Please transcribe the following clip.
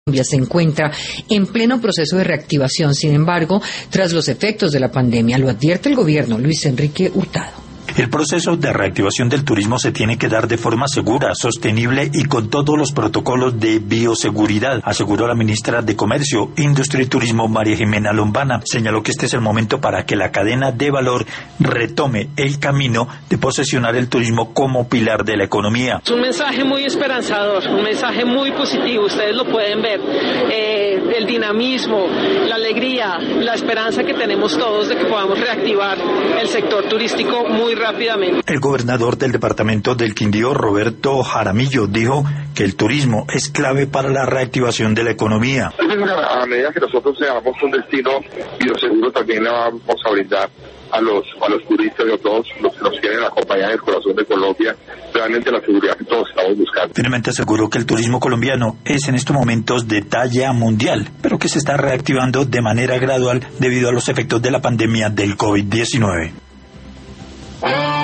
Colombia se encuentra en pleno proceso de reactivación, sin embargo, tras los efectos de la pandemia, lo advierte el gobierno. Luis Enrique Hurtado. El proceso de reactivación del turismo se tiene que dar de forma segura, sostenible y con todos los protocolos de bioseguridad, aseguró la ministra de Comercio, Industria y Turismo, María Jimena Lombana. Señaló que este es el momento para que la cadena de valor retome el camino de posesionar el turismo como pilar de la economía. Es un mensaje muy esperanzador, un mensaje muy positivo, ustedes lo pueden ver, el dinamismo, la alegría, la esperanza que tenemos todos de que podamos reactivar el sector turístico muy rápidamente. El gobernador del departamento del Quindío, Roberto Jaramillo, dijo que el turismo es clave para la reactivación de la economía. A medida que nosotros seamos un destino bioseguro, también le vamos a brindar a los turistas y a todos los que nos quieren acompañar en el corazón de Colombia, realmente la seguridad que todos estamos buscando. Finalmente aseguró que el turismo colombiano es en estos momentos de talla mundial, pero que se está reactivando de manera gradual debido a los efectos de la pandemia del COVID-19.